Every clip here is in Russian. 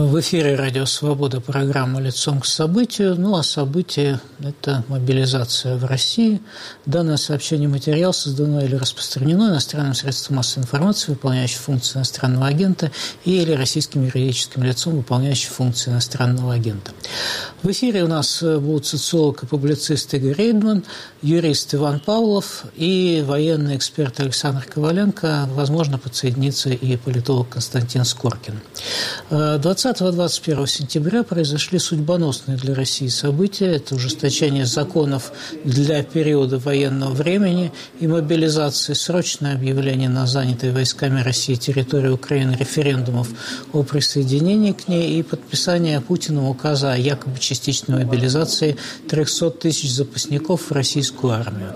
В эфире «Радио Свобода», программа «Лицом к событию». Ну, а событие – это мобилизация в России. Данное сообщение материал создано или распространено иностранным средством массовой информации, выполняющим функции иностранного агента, или российским юридическим лицом, выполняющим функции иностранного агента. В эфире у нас будут социолог и публицист Игорь Рейдман, юрист Иван Павлов и военный эксперт Александр Коваленко. Возможно, подсоединится и политолог Константин Скоркин. 20-21 сентября произошли судьбоносные для России события. Это ужесточение законов для периода военного времени и мобилизации, срочное объявление на занятой войсками России территории Украины референдумов о присоединении к ней и подписание Путиным указа о якобы частичной мобилизации 300 тысяч запасников в российскую армию.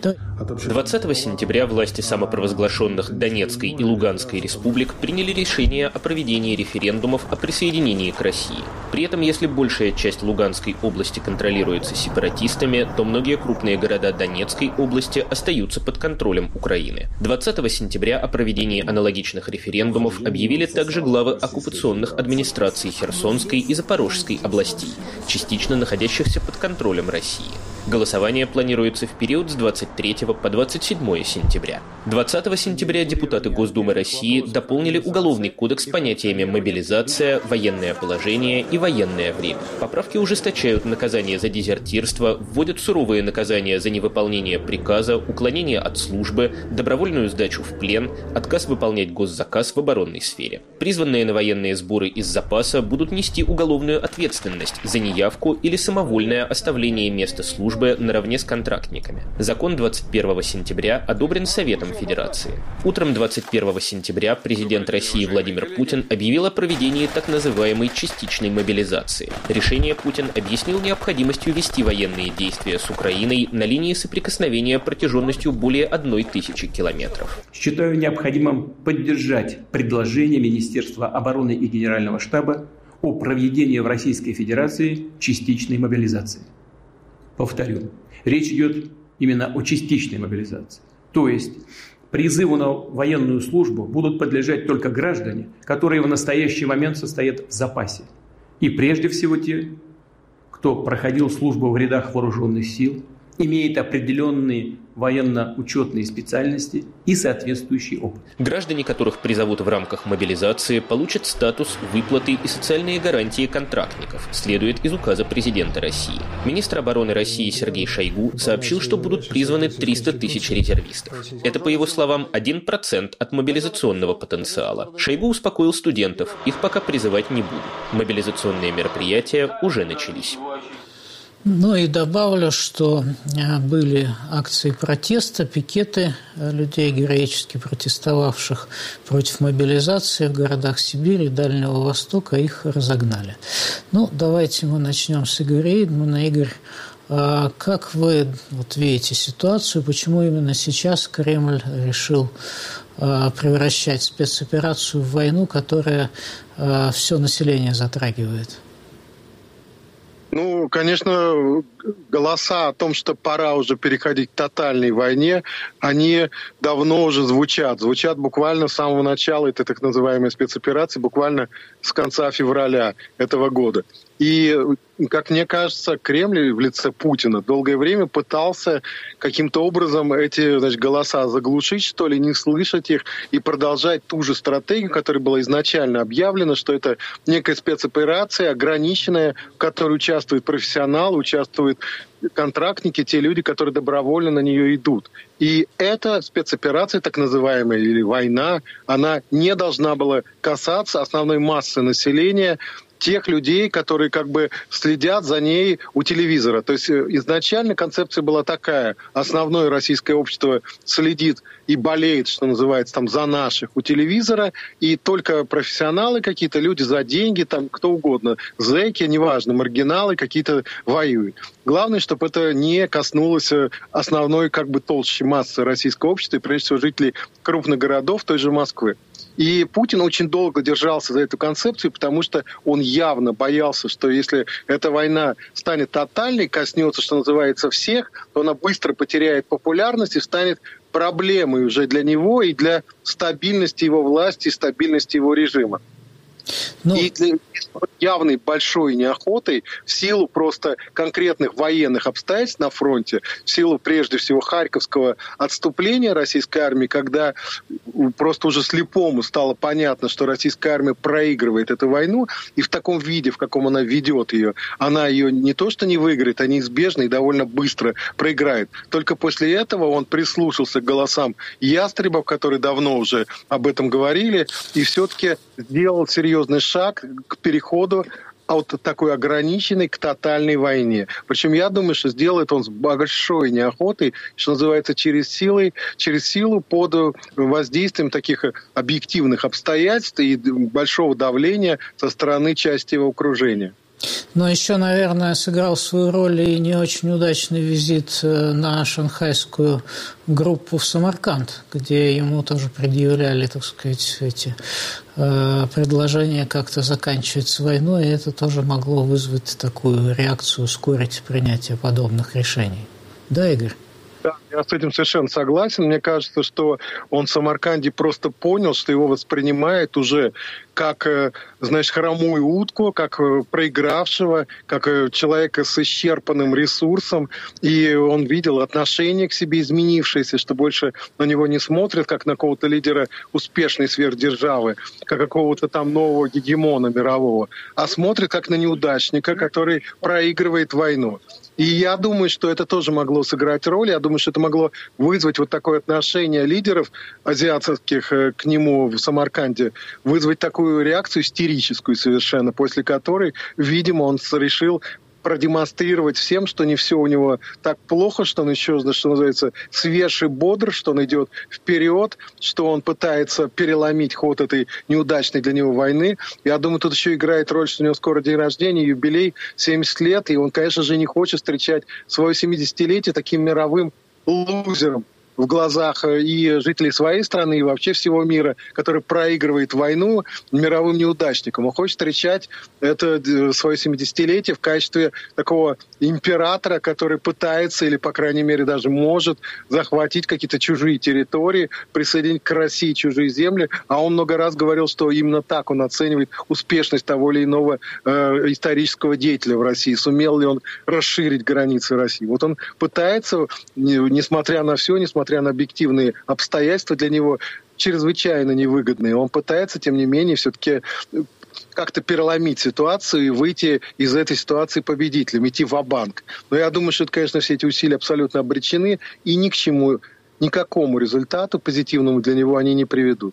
20 сентября власти самопровозглашенных Донецкой и Луганской республик приняли решение о проведении референдумов о присоединении к России. При этом, если большая часть Луганской области контролируется сепаратистами, то многие крупные города Донецкой области остаются под контролем Украины. 20 сентября о проведении аналогичных референдумов объявили также главы оккупационных администраций Херсонской и Запорожской областей, частично находящихся под контролем России. Голосование планируется в период с 23 по 27 сентября. 20 сентября депутаты Госдумы России дополнили Уголовный кодекс понятиями «мобилизация», «военное положение» и «военное время». Поправки ужесточают наказание за дезертирство, вводят суровые наказания за невыполнение приказа, уклонение от службы, добровольную сдачу в плен, отказ выполнять госзаказ в оборонной сфере. Призванные на военные сборы из запаса будут нести уголовную ответственность за неявку или самовольное оставление места службы наравне с контрактниками. Закон 21 сентября одобрен Советом Федерации. Утром 21 сентября президент России Владимир Путин объявил о проведении так называемой частичной мобилизации. Решение Путин объяснил необходимостью вести военные действия с Украиной на линии соприкосновения протяженностью более 1000 километров. Считаю необходимым поддержать предложение Министерства обороны и Генерального штаба о проведении в Российской Федерации частичной мобилизации. Повторю, речь идет именно о частичной мобилизации. То есть призыву на военную службу будут подлежать только граждане, которые в настоящий момент состоят в запасе. И прежде всего те, кто проходил службу в рядах вооруженных сил, имеет определенные военно-учетные специальности и соответствующий опыт. Граждане, которых призовут в рамках мобилизации, получат статус, выплаты и социальные гарантии контрактников, следует из указа президента России. Министр обороны России Сергей Шойгу сообщил, что будут призваны 300 тысяч резервистов. Это, по его словам, 1% от мобилизационного потенциала. Шойгу успокоил студентов, их пока призывать не будут. Мобилизационные мероприятия уже начались. Ну и добавлю, что были акции протеста, пикеты людей, героически протестовавших против мобилизации в городах Сибири и Дальнего Востока, их разогнали. Ну, давайте мы начнем с Игоря Рейдмана. Игорь, как вы видите ситуацию, почему именно сейчас Кремль решил превращать спецоперацию в войну, которая все население затрагивает? Ну, конечно, голоса о том, что пора уже переходить к тотальной войне, они давно уже звучат. Звучат буквально с самого начала этой так называемой спецоперации, буквально с конца февраля этого года. И, как мне кажется, Кремль в лице Путина долгое время пытался каким-то образом эти голоса заглушить, что ли, не слышать их и продолжать ту же стратегию, которая была изначально объявлена, что это некая спецоперация ограниченная, в которой участвуют профессионалы, участвуют контрактники, те люди, которые добровольно на нее идут. И эта спецоперация, так называемая, или война, она не должна была касаться основной массы населения, тех людей, которые следят за ней у телевизора. То есть изначально концепция была такая. Основное российское общество следит и болеет, что называется, за наших у телевизора, и только профессионалы какие-то, люди за деньги, кто угодно, зэки, неважно, маргиналы какие-то воюют. Главное, чтобы это не коснулось основной толщи массы российского общества, и прежде всего жителей крупных городов, той же Москвы. И Путин очень долго держался за эту концепцию, потому что он явно боялся, что если эта война станет тотальной, коснется, что называется, всех, то она быстро потеряет популярность и станет проблемой уже для него и для стабильности его власти, стабильности его режима. И для явной большой неохотой в силу просто конкретных военных обстоятельств на фронте, в силу прежде всего харьковского отступления российской армии, когда просто уже слепому стало понятно, что российская армия проигрывает эту войну, и в таком виде, в каком она ведет ее, она ее не то что не выиграет, а неизбежно и довольно быстро проиграет. Только после этого он прислушался к голосам ястребов, которые давно уже об этом говорили, и все-таки сделал серьезный шаг к переходу от такой ограниченной к тотальной войне. Причем я думаю, что сделает он с большой неохотой, что называется, через силу под воздействием таких объективных обстоятельств и большого давления со стороны части его окружения. Но еще, наверное, сыграл свою роль и не очень удачный визит на шанхайскую группу в Самарканд, где ему тоже предъявляли, так сказать, эти предложения как-то заканчивать войну, и это тоже могло вызвать такую реакцию, ускорить принятие подобных решений. Да, Игорь? Да, я с этим совершенно согласен. Мне кажется, что он в Самарканде просто понял, что его воспринимают уже как, знаешь, хромую утку, как проигравшего, как человека с исчерпанным ресурсом. И он видел отношение к себе изменившееся, что больше на него не смотрят, как на какого-то лидера успешной сверхдержавы, как какого-то там нового гегемона мирового, а смотрят как на неудачника, который проигрывает войну. И я думаю, что это тоже могло сыграть роль. Я думаю, что это могло вызвать вот такое отношение лидеров азиатских к нему в Самарканде, вызвать такую реакцию истерическую совершенно, после которой, видимо, он решил продемонстрировать всем, что не все у него так плохо, что он еще, что называется, свеж и бодр, что он идет вперед, что он пытается переломить ход этой неудачной для него войны. Я думаю, тут еще играет роль, что у него скоро день рождения, юбилей, 70 лет, и он, конечно же, не хочет встречать свое 70-летие таким мировым лузером в глазах и жителей своей страны, и вообще всего мира, который проигрывает войну, мировым неудачником. Он хочет встречать это свое 70-летие в качестве такого императора, который пытается, или, по крайней мере, даже может захватить какие-то чужие территории, присоединить к России чужие земли. А он много раз говорил, что именно так он оценивает успешность того или иного исторического деятеля в России. Сумел ли он расширить границы России. Вот он пытается, несмотря на все, несмотря на объективные обстоятельства для него чрезвычайно невыгодные, он пытается, тем не менее, все-таки как-то переломить ситуацию и выйти из этой ситуации победителем, идти ва-банк. Но я думаю, что, конечно, все эти усилия абсолютно обречены, и ни к чему, никакому результату позитивному для него они не приведут.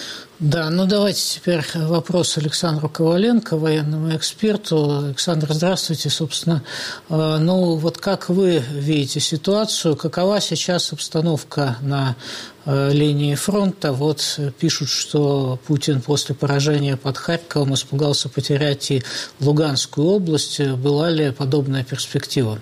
Да, ну давайте теперь вопрос Александру Коваленко, военному эксперту. Александр, здравствуйте. Собственно, ну вот как вы видите ситуацию, какова сейчас обстановка на линии фронта? Вот пишут, что Путин после поражения под Харьковом испугался потерять и Луганскую область. Была ли подобная перспектива?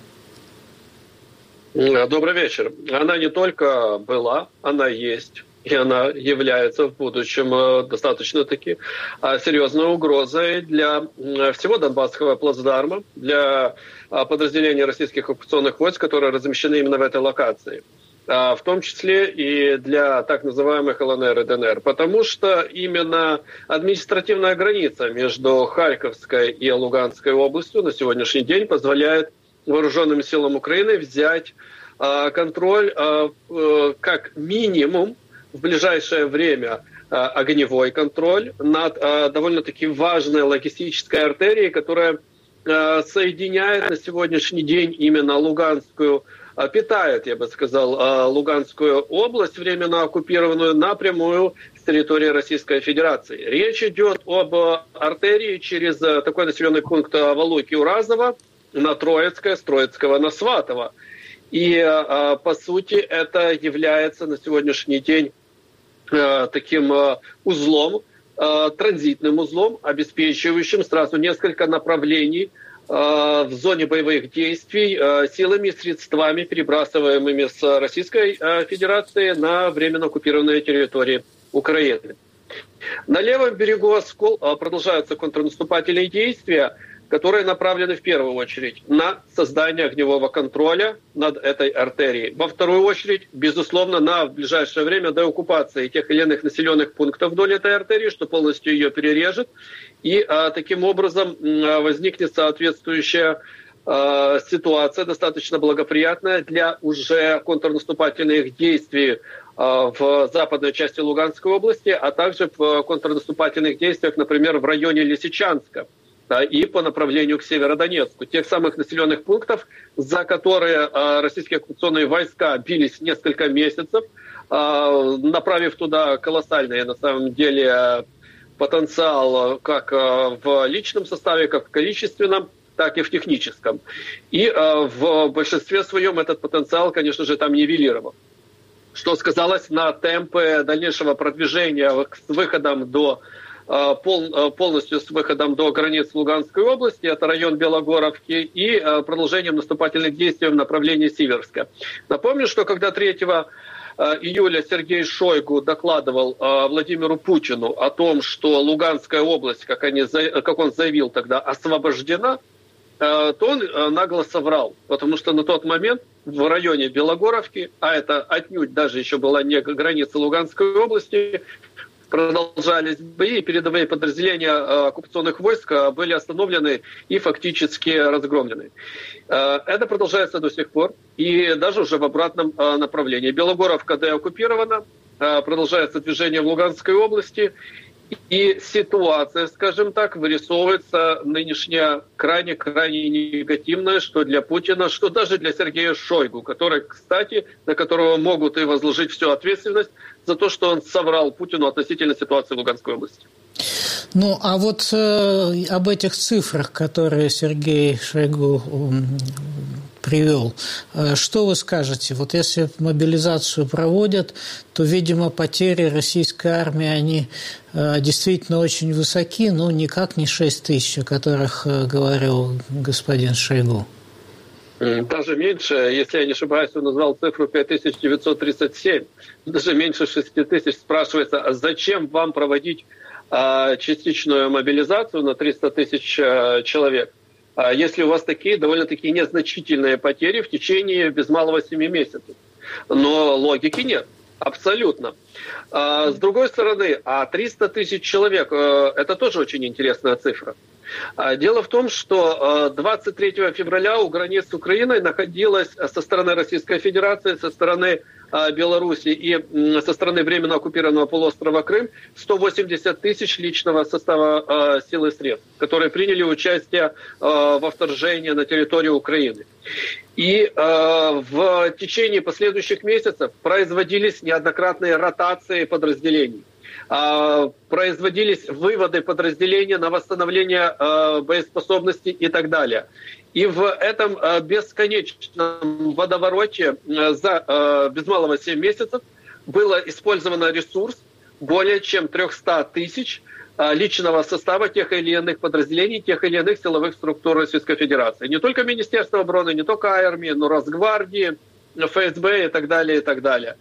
Добрый вечер. Она не только была, она есть. И она является в будущем достаточно-таки серьезной угрозой для всего Донбасского плацдарма, для подразделений российских оккупационных войск, которые размещены именно в этой локации, в том числе и для так называемых ЛНР и ДНР, потому что именно административная граница между Харьковской и Луганской областью на сегодняшний день позволяет вооруженным силам Украины взять контроль как минимум в ближайшее время огневой контроль над довольно-таки важной логистической артерией, которая соединяет на сегодняшний день именно Луганскую, питает, я бы сказал, Луганскую область, временно оккупированную, напрямую с территории Российской Федерации. Речь идет об артерии через такой населенный пункт Валуйки-Уразово на Троицкое, с Троицкого на Сватово. И, по сути, это является на сегодняшний день таким узлом, транзитным узлом, обеспечивающим сразу несколько направлений в зоне боевых действий силами и средствами, перебрасываемыми с Российской Федерации на временно оккупированные территории Украины. На левом берегу Оскол продолжаются контрнаступательные действия. которые направлены в первую очередь на создание огневого контроля над этой артерией. Во вторую очередь, безусловно, в ближайшее время деоккупации тех или иных населенных пунктов вдоль этой артерии, что полностью ее перережет. И таким образом возникнет соответствующая ситуация, достаточно благоприятная для уже контрнаступательных действий в западной части Луганской области, а также в контрнаступательных действиях, например, в районе Лисичанска и по направлению к Северодонецку. Тех самых населенных пунктов, за которые российские оккупационные войска бились несколько месяцев, направив туда колоссальный, на самом деле, потенциал как в личном составе, как в количественном, так и в техническом. И в большинстве своем этот потенциал, конечно же, там нивелировал. Что сказалось на темпе дальнейшего продвижения с выходом до полностью с выходом до границ Луганской области, это район Белогоровки, и продолжением наступательных действий в направлении Сиверска. Напомню, что когда 3 июля Сергей Шойгу докладывал Владимиру Путину о том, что Луганская область, как он заявил тогда, освобождена, то он нагло соврал, потому что на тот момент в районе Белогоровки, а это отнюдь даже еще была не граница Луганской области, продолжались бои, передовые подразделения оккупационных войск были остановлены и фактически разгромлены. Это продолжается до сих пор, и даже уже в обратном направлении. Белогоровка деоккупирована, продолжается движение в Луганской области, и ситуация, скажем так, вырисовывается нынешняя крайне негативная, что для Путина, что даже для Сергея Шойгу, который, кстати, на которого могут и возложить всю ответственность за то, что он соврал Путину относительно ситуации в Луганской области. Ну, а вот об этих цифрах, которые Сергей Шойгу привел, что вы скажете? Вот если мобилизацию проводят, то, видимо, потери российской армии, они действительно очень высоки, но никак не 6 тысяч, о которых говорил господин Шойгу. Даже меньше, если я не ошибаюсь, он назвал цифру 5937, даже меньше 6 тысяч. Спрашивается, а зачем вам проводить частичную мобилизацию на 300 тысяч человек, если у вас такие довольно-таки незначительные потери в течение без малого 7 месяцев? Но логики нет. Абсолютно. С другой стороны, 300 тысяч человек – это тоже очень интересная цифра. Дело в том, что 23 февраля у границ с Украиной находилось со стороны Российской Федерации, со стороны Беларуси и со стороны временно оккупированного полуострова Крым 180 тысяч личного состава сил и средств, которые приняли участие во вторжении на территорию Украины. И в течение последующих месяцев производились неоднократные ротации подразделений. Производились выводы подразделения на восстановление боеспособности и так далее. И в этом бесконечном водовороте за без малого 7 месяцев было использовано ресурс более чем 300 тысяч личного состава тех или иных подразделений, тех или иных силовых структур Российской Федерации. Не только Министерства обороны, не только армии, но Росгвардии, ФСБ и так далее, и так далее.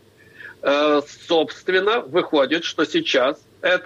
Собственно, выходит, что сейчас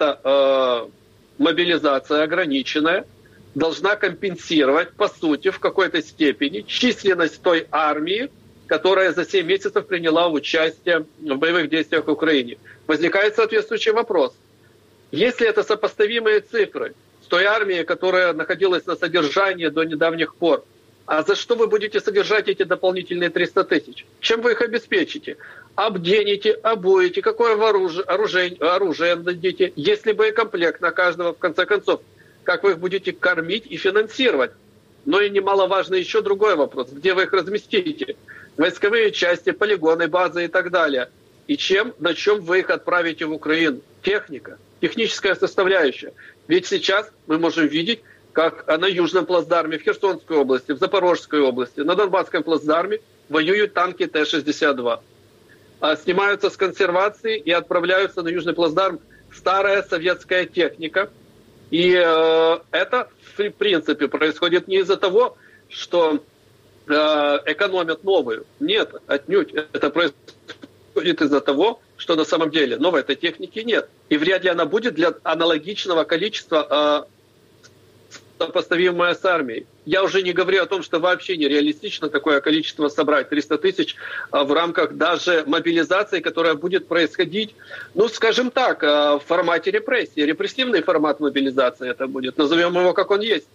эта мобилизация ограниченная должна компенсировать, по сути, в какой-то степени численность той армии, которая за 7 месяцев приняла участие в боевых действиях в Украине. Возникает соответствующий вопрос. Если это сопоставимые цифры с той армией, которая находилась на содержании до недавних пор, а за что вы будете содержать эти дополнительные 300 тысяч? Чем вы их обеспечите? Обденете, обуете, какое оружие дадите? Есть ли боекомплект на каждого, в конце концов? Как вы их будете кормить и финансировать? Но и немаловажно еще другой вопрос. Где вы их разместите? Войсковые части, полигоны, базы и так далее. И на чем вы их отправите в Украину? Техника, техническая составляющая. Ведь сейчас мы можем видеть, как на Южном плацдарме, в Херсонской области, в Запорожской области, на Донбасском плацдарме воюют танки Т-62. Снимаются с консервации и отправляются на Южный плацдарм старая советская техника. И это, в принципе, происходит не из-за того, что экономят новую. Нет, отнюдь. Это происходит из-за того, что на самом деле новой этой техники нет. И вряд ли она будет для аналогичного количества сопоставимое с армией. Я уже не говорю о том, что вообще нереалистично такое количество собрать, 300 тысяч, в рамках даже мобилизации, которая будет происходить, ну, скажем так, в формате репрессии. Репрессивный формат мобилизации это будет. Назовем его, как он есть.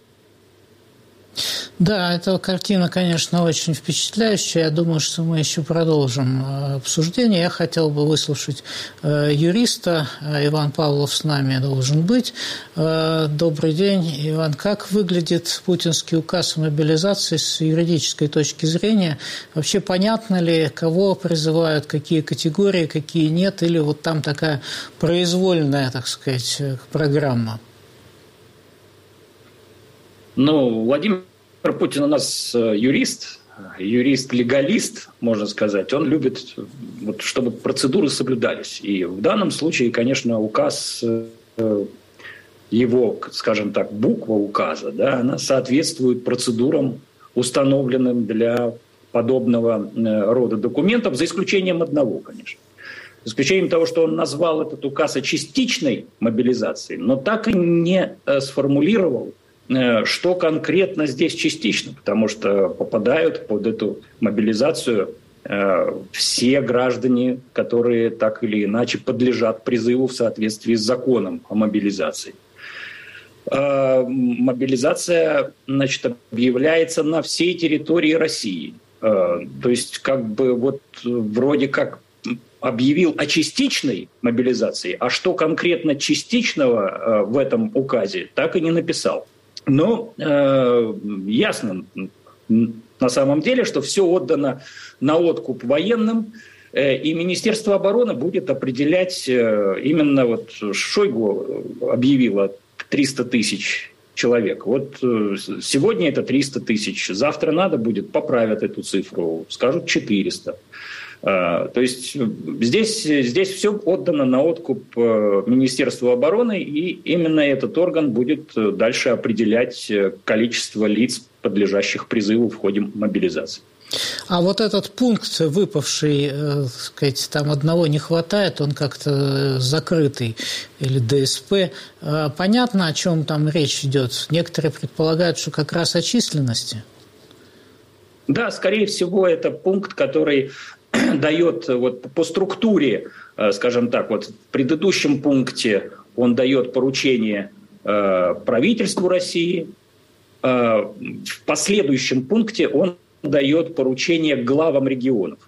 Да, эта картина, конечно, очень впечатляющая. Я думаю, что мы еще продолжим обсуждение. Я хотел бы выслушать юриста. Иван Павлов с нами должен быть. Добрый день, Иван. Как выглядит путинский указ о мобилизации с юридической точки зрения? Вообще понятно ли, кого призывают, какие категории, какие нет? Или вот там такая произвольная, так сказать, программа? Ну, Владимир Путин у нас юрист-легалист, можно сказать. Он любит, вот, чтобы процедуры соблюдались. И в данном случае, конечно, указ, его, скажем так, буква указа, да, она соответствует процедурам, установленным для подобного рода документов, за исключением одного, конечно. За исключением того, что он назвал этот указ о частичной мобилизации, но так и не сформулировал, что конкретно здесь частично, потому что попадают под эту мобилизацию все граждане, которые так или иначе подлежат призыву в соответствии с законом о мобилизации. Мобилизация, значит, объявляется на всей территории России. То есть, как бы вот вроде как объявил о частичной мобилизации, а что конкретно частичного в этом указе, так и не написал. Но ясно на самом деле, что все отдано на откуп военным, и Министерство обороны будет определять именно вот Шойгу объявила 300 тысяч человек. Вот сегодня это 300 тысяч, завтра надо будет, поправят эту цифру, скажут 400. То есть здесь все отдано на откуп Министерству обороны, и именно этот орган будет дальше определять количество лиц, подлежащих призыву в ходе мобилизации. А вот этот пункт, выпавший, сказать, там одного не хватает, он как-то закрытый, или ДСП, понятно, о чем там речь идет? Некоторые предполагают, что как раз о численности. Да, скорее всего, это пункт, который дает вот по структуре, скажем так, вот в предыдущем пункте он дает поручение правительству России, в последующем пункте он дает поручение главам регионов.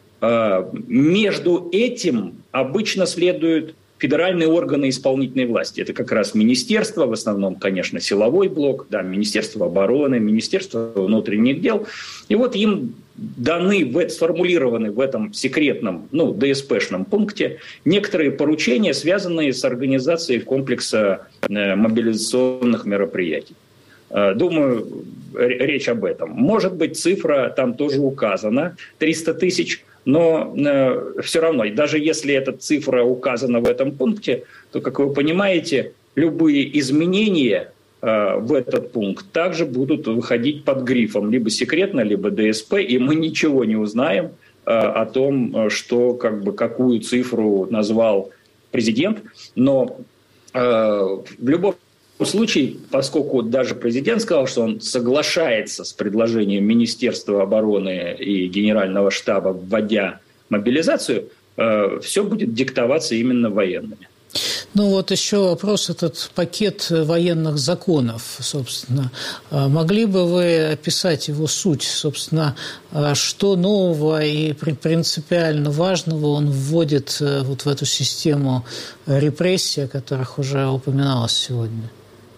Между этим обычно следуют федеральные органы исполнительной власти. Это как раз министерство, в основном, конечно, силовой блок, да, Министерство обороны, Министерство внутренних дел. И вот им даны, сформулированы в этом секретном, ДСПшном пункте некоторые поручения, связанные с организацией комплекса мобилизационных мероприятий. Думаю, речь об этом. Может быть, цифра там тоже указана, 300 тысяч, но все равно, даже если эта цифра указана в этом пункте, то, как вы понимаете, любые изменения в этот пункт также будут выходить под грифом либо секретно, либо ДСП, и мы ничего не узнаем о том, что, какую цифру назвал президент. Но в любом случае, поскольку даже президент сказал, что он соглашается с предложением Министерства обороны и Генерального штаба, вводя мобилизацию, все будет диктоваться именно военными. Ну вот еще вопрос, этот пакет военных законов, собственно. Могли бы вы описать его суть, собственно, что нового и принципиально важного он вводит вот в эту систему репрессий, о которых уже упоминалось сегодня?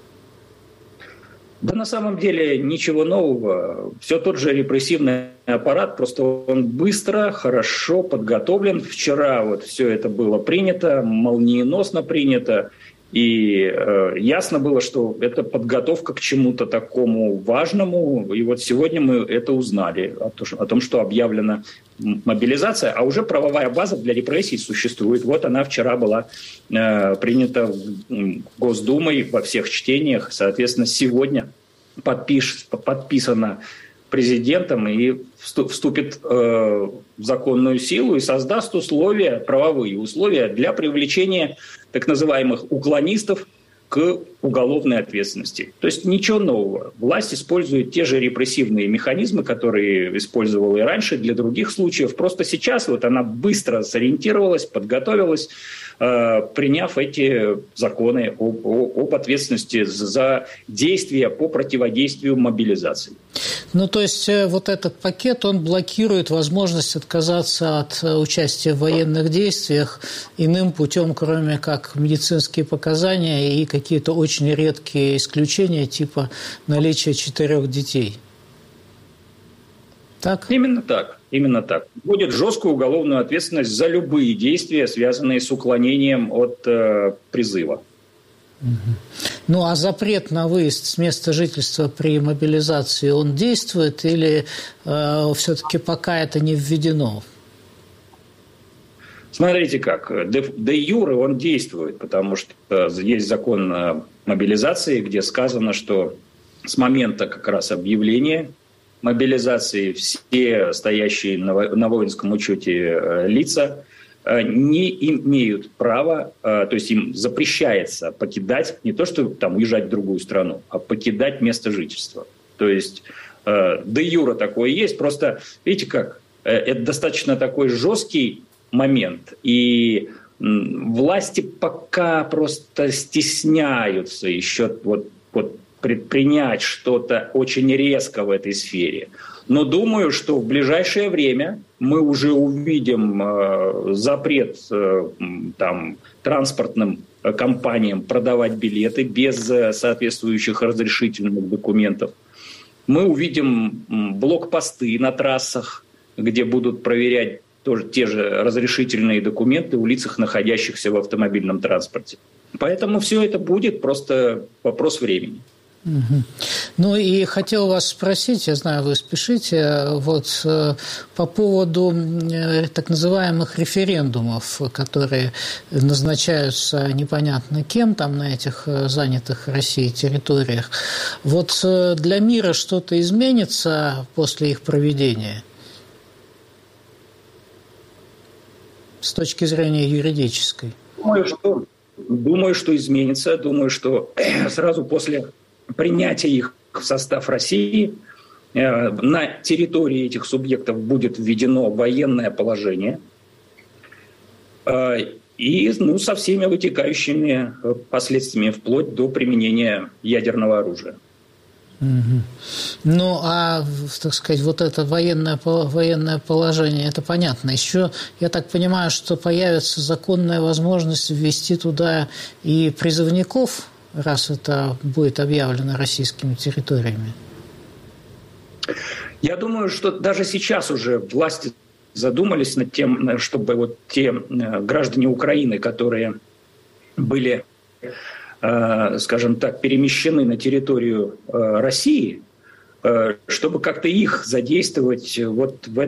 Да на самом деле ничего нового. Все тот же репрессивный аппарат, просто он быстро, хорошо подготовлен. Вчера вот все это было принято, молниеносно принято. И ясно было, что это подготовка к чему-то такому важному. И вот сегодня мы это узнали, о том, что объявлена мобилизация, а уже правовая база для репрессий существует. Вот она вчера была принята Госдумой во всех чтениях. Соответственно, сегодня подписана президентом и вступит в законную силу и создаст условия, правовые условия для привлечения так называемых уклонистов, к уголовной ответственности. То есть ничего нового. Власть использует те же репрессивные механизмы, которые использовала и раньше для других случаев. Просто сейчас вот она быстро сориентировалась, подготовилась, приняв эти законы об ответственности за действия по противодействию мобилизации. Ну, то есть вот этот пакет, он блокирует возможность отказаться от участия в военных действиях иным путем, кроме как медицинские показания и какие-то очень редкие исключения, типа наличия 4 детей. Так? Именно так. Именно так. Будет жесткую уголовную ответственность за любые действия, связанные с уклонением от призыва. Ну, а запрет на выезд с места жительства при мобилизации, он действует или все-таки пока это не введено? Смотрите как. Де юре он действует, потому что есть закон о мобилизации, где сказано, что с момента как раз объявления мобилизации все стоящие на воинском учете лица не имеют права, то есть им запрещается покидать, не то что там уезжать в другую страну, а покидать место жительства. То есть де юре такое есть, просто видите как, это достаточно такой жесткий момент, и власти пока просто стесняются еще вот предпринять что-то очень резко в этой сфере. Но думаю, что в ближайшее время мы уже увидим запрет там, транспортным компаниям продавать билеты без соответствующих разрешительных документов. Мы увидим блокпосты на трассах, где будут проверять тоже те же разрешительные документы у лиц, находящихся в автомобильном транспорте. Поэтому все это будет просто вопрос времени. Угу. Ну и хотел вас спросить, я знаю, вы спешите, вот по поводу так называемых референдумов, которые назначаются непонятно кем там на этих занятых Россией территориях. Вот для мира что-то изменится после их проведения с точки зрения юридической? Думаю, что изменится. Думаю, что сразу после принятия их в состав России на территории этих субъектов будет введено военное положение и со всеми вытекающими последствиями вплоть до применения ядерного оружия. Угу. Ну, а, так сказать, вот это военное положение, это понятно. Еще, я так понимаю, что появится законная возможность ввести туда и призывников, раз это будет объявлено российскими территориями? Я думаю, что даже сейчас уже власти задумались над тем, чтобы вот те граждане Украины, которые были, скажем так, перемещены на территорию России, чтобы как-то их задействовать вот в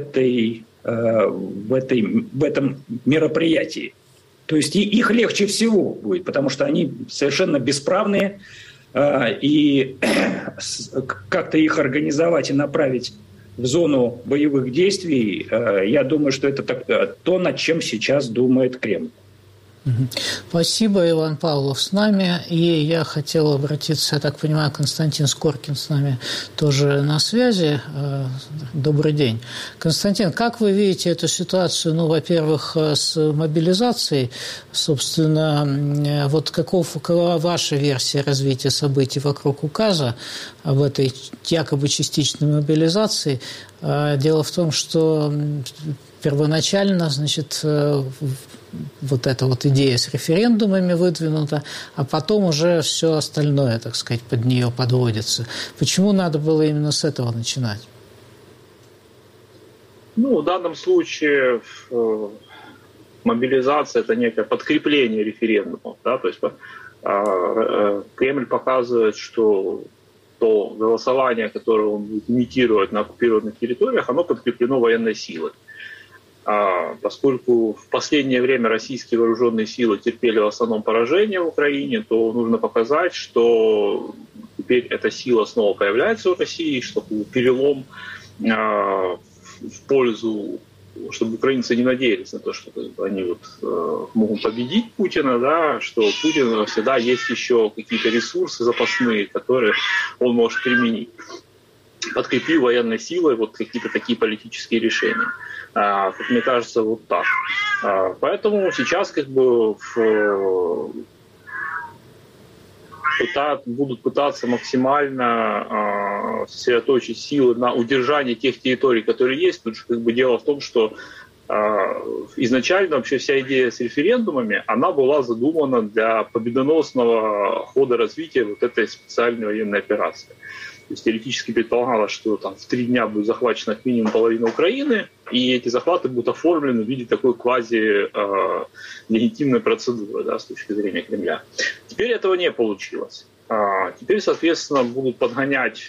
этом мероприятии. То есть их легче всего будет, потому что они совершенно бесправные, и как-то их организовать и направить в зону боевых действий, я думаю, что это то, над чем сейчас думает Кремль. Спасибо, Иван Павлов с нами. И я хотел обратиться, я так понимаю, Константин Скоркин с нами тоже на связи. Добрый день. Константин, как вы видите эту ситуацию, во-первых, с мобилизацией, собственно, вот какова ваша версия развития событий вокруг указа об этой якобы частичной мобилизации? Дело в том, что первоначально, значит, вот эта вот идея с референдумами выдвинута, а потом уже все остальное, так сказать, под нее подводится. Почему надо было именно с этого начинать? В данном случае мобилизация – это некое подкрепление референдумов. Да? То есть Кремль показывает, что то голосование, которое он будет имитировать на оккупированных территориях, оно подкреплено военной силой. Поскольку в последнее время российские вооруженные силы терпели в основном поражение в Украине, то нужно показать, что теперь эта сила снова появляется в России, что перелом в пользу чтобы украинцы не надеялись на то, что они могут победить Путина, да, что у Путина всегда есть еще какие-то ресурсы запасные, которые он может применить, подкрепив военной силой какие-то такие политические решения. Как мне кажется, вот так. Поэтому сейчас будут пытаться максимально сосредоточить силы на удержании тех территорий, которые есть. Тут же дело в том, что изначально вообще вся идея с референдумами, она была задумана для победоносного хода развития этой специальной военной операции. То есть теоретически предполагалось, что в 3 дня будет захвачена как минимум половина Украины, и эти захваты будут оформлены в виде такой квази-легитимной процедуры, да, с точки зрения Кремля. Теперь этого не получилось. Теперь, соответственно, будут подгонять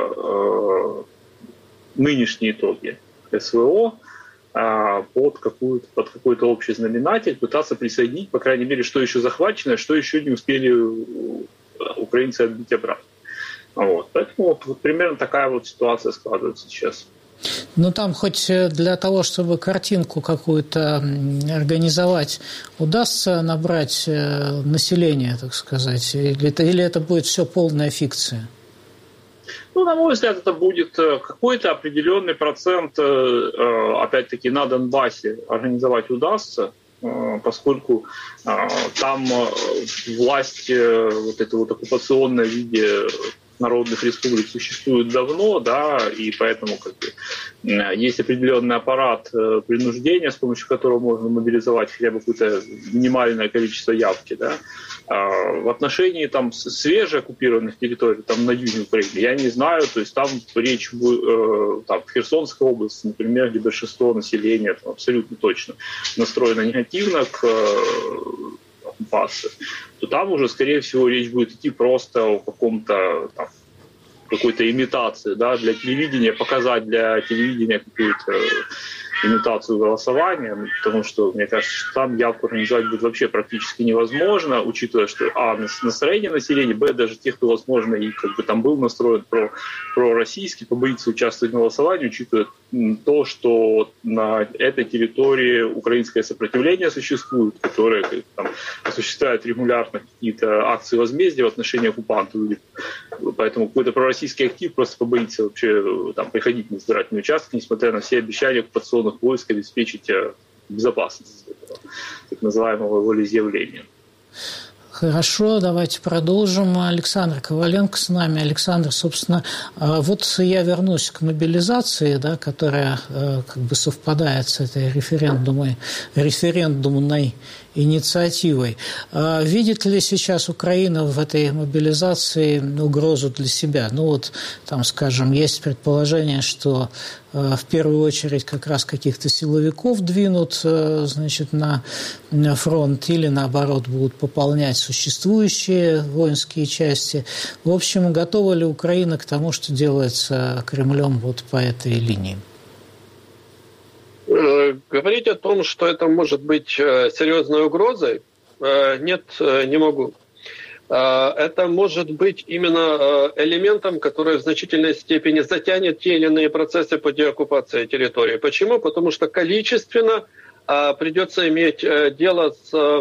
нынешние итоги СВО под какой-то общий знаменатель, пытаться присоединить, по крайней мере, что еще захвачено, что еще не успели украинцы отбить обратно. Поэтому примерно такая ситуация складывается сейчас. Ну, там хоть для того, чтобы картинку какую-то организовать, удастся набрать население, так сказать, или это будет все полная фикция? Ну, на мой взгляд, это будет какой-то определенный процент, опять-таки, на Донбассе организовать удастся, поскольку там власть, эта оккупационная в виде народных республик существует давно, да, и поэтому есть определенный аппарат принуждения, с помощью которого можно мобилизовать хотя бы какое-то минимальное количество явки, да. В отношении свежеоккупированных территорий на юге Украины, я не знаю, то есть там речь в Херсонской области, например, где большинство населения абсолютно точно настроено негативно к оккупации, то там уже, скорее всего, речь будет идти просто о какой-то имитации, да, для телевидения, показать для телевидения какую-то имитацию голосования, потому что, мне кажется, что там явку организовать будет вообще практически невозможно, учитывая, что настроение населения, даже тех, кто, возможно, и там был настроен пророссийский, побоится участвовать в голосовании, учитывая то, что на этой территории украинское сопротивление существует, которое осуществляет регулярно какие-то акции возмездия в отношении оккупантов. Поэтому какой-то пророссийский актив просто побоится вообще приходить на избирательный участок, несмотря на все обещания оккупационных войск обеспечить безопасность этого так называемого волеизъявления. Хорошо, давайте продолжим. Александр Коваленко с нами. Александр, собственно, я вернусь к мобилизации, да, которая совпадает с этой референдумной инициативой. Видит ли сейчас Украина в этой мобилизации угрозу для себя? Скажем, есть предположение, что в первую очередь как раз каких-то силовиков двинут, на фронт или, наоборот, будут пополнять существующие воинские части. В общем, готова ли Украина к тому, что делается Кремлем по этой линии? Говорить о том, что это может быть серьезной угрозой, нет, не могу. Это может быть именно элементом, который в значительной степени затянет те или иные процессы по деоккупации территории. Почему? Потому что количественно придется иметь дело с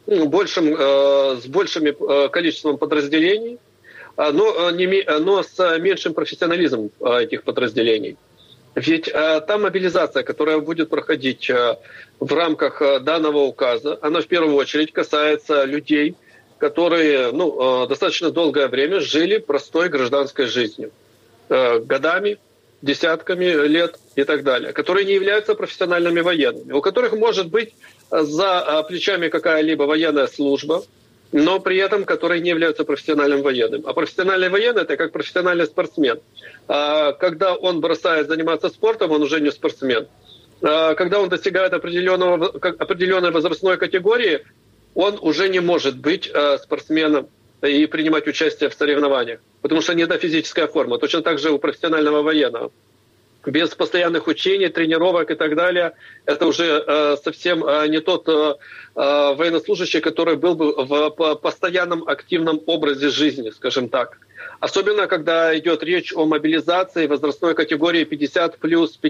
большим количеством подразделений, но с меньшим профессионализмом этих подразделений. Ведь та мобилизация, которая будет проходить в рамках данного указа, она в первую очередь касается людей, которые достаточно долгое время жили простой гражданской жизнью, годами, десятками лет и так далее, которые не являются профессиональными военными, у которых может быть за плечами какая-либо военная служба, но при этом которые не являются профессиональным военным. А профессиональный военный – это как профессиональный спортсмен. Когда он бросает заниматься спортом, он уже не спортсмен. Когда он достигает определенной возрастной категории, он уже не может быть спортсменом и принимать участие в соревнованиях, потому что не та физическая форма. Точно так же у профессионального военного. Без постоянных учений, тренировок и так далее, это уже совсем не тот военнослужащий, который был бы в постоянном активном образе жизни, скажем так. Особенно, когда идет речь о мобилизации возрастной категории 50+,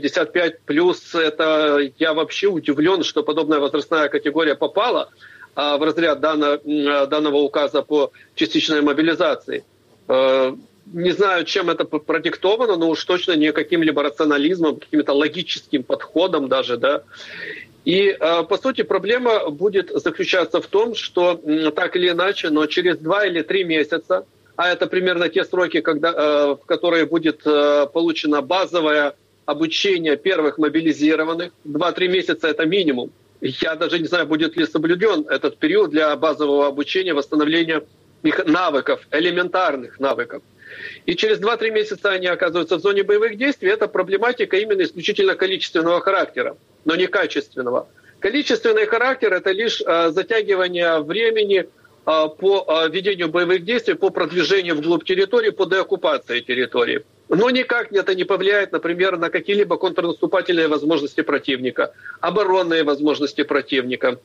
55+. Это я вообще удивлен, что подобная возрастная категория попала в разряд данного указа по частичной мобилизации. Не знаю, чем это продиктовано, но уж точно не каким-либо рационализмом, каким-то логическим подходом даже, да. И, по сути, проблема будет заключаться в том, что так или иначе, но через 2 или 3 месяца, а это примерно те сроки, в которые будет получено базовое обучение первых мобилизированных, 2-3 месяца – это минимум. Я даже не знаю, будет ли соблюден этот период для базового обучения, восстановления их навыков, элементарных навыков. И через 2-3 месяца они оказываются в зоне боевых действий. Это проблематика именно исключительно количественного характера, но не качественного. Количественный характер – это лишь затягивание времени по ведению боевых действий, по продвижению вглубь территории, по деоккупации территории. Но никак это не повлияет, например, на какие-либо контрнаступательные возможности противника, оборонные возможности противника.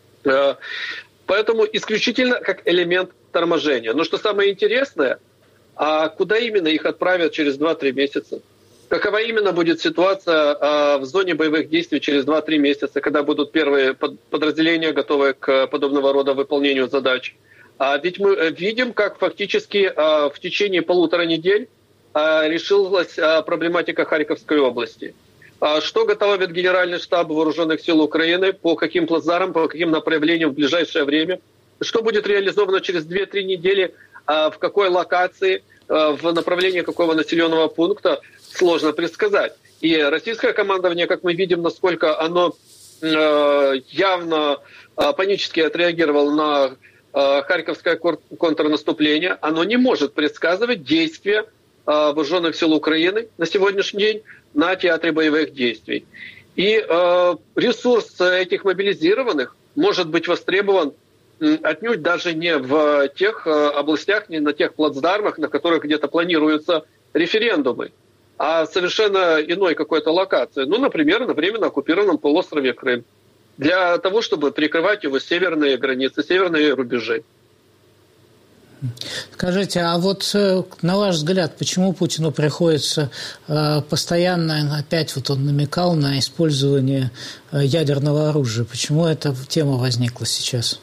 Поэтому исключительно как элемент торможения. Но что самое интересное, а куда именно их отправят через 2-3 месяца? Какова именно будет ситуация в зоне боевых действий через 2-3 месяца, когда будут первые подразделения готовы к подобного рода выполнению задач? Ведь мы видим, как фактически в течение 1,5 недели решилась проблематика Харьковской области. Что готовит Генеральный штаб Вооруженных сил Украины, по каким плацдармам, по каким направлениям в ближайшее время? Что будет реализовано через 2-3 недели, в какой локации, в направлении какого населенного пункта, сложно предсказать. И российское командование, как мы видим, насколько оно явно панически отреагировало на Харьковское контрнаступление, оно не может предсказывать действия Вооруженных сил Украины на сегодняшний день на театре боевых действий. И ресурс этих мобилизированных может быть востребован отнюдь даже не в тех областях, не на тех плацдармах, на которых где-то планируются референдумы, а совершенно иной какой-то локации. Ну, например, на временно оккупированном полуострове Крым. Для того, чтобы прикрывать его северные границы, северные рубежи. Скажите, а вот на ваш взгляд, почему Путину приходится постоянно, опять вот он намекал на использование ядерного оружия? Почему эта тема возникла сейчас?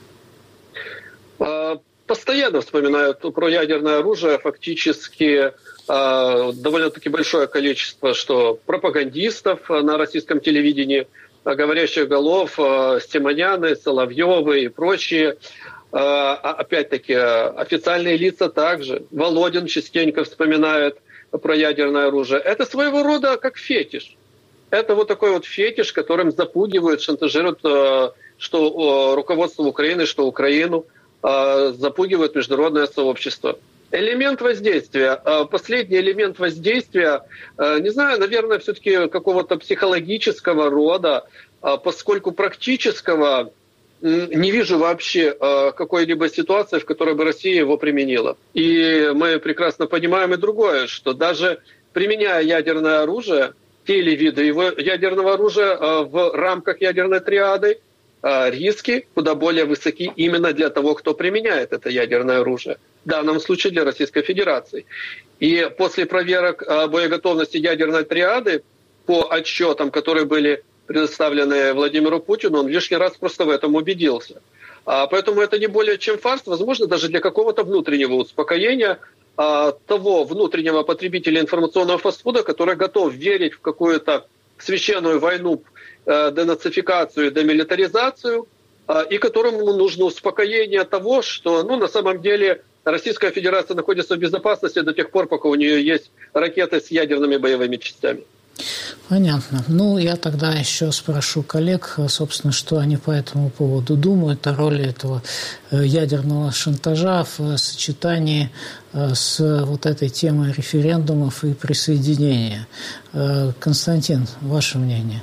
Постоянно вспоминают про ядерное оружие, фактически довольно-таки большое количество, что пропагандистов на российском телевидении, говорящих голов, Стеманяны, Соловьевы и прочие. Опять-таки, официальные лица также. Володин частенько вспоминает про ядерное оружие. Это своего рода как фетиш. Это вот такой вот фетиш, которым запугивают, шантажируют, что руководство Украины, что Украину, запугивают международное сообщество. Элемент воздействия. Последний элемент воздействия, не знаю, наверное, все-таки какого-то психологического рода, поскольку практического не вижу вообще какой-либо ситуации, в которой бы Россия его применила. И мы прекрасно понимаем и другое, что даже применяя ядерное оружие, те или виды его ядерного оружия в рамках ядерной триады, риски куда более высоки именно для того, кто применяет это ядерное оружие. В данном случае для Российской Федерации. И после проверок боеготовности ядерной триады по отчетам, которые были предоставленные Владимиру Путину, он лишний раз просто в этом убедился. Поэтому это не более чем фарс, возможно, даже для какого-то внутреннего успокоения того внутреннего потребителя информационного фастфуда, который готов верить в какую-то священную войну, денацификацию, демилитаризацию, и которому нужно успокоение того, что на самом деле Российская Федерация находится в безопасности до тех пор, пока у нее есть ракеты с ядерными боевыми частями. Понятно. Я тогда еще спрошу коллег, собственно, что они по этому поводу думают о роли этого ядерного шантажа в сочетании с вот этой темой референдумов и присоединения. Константин, ваше мнение?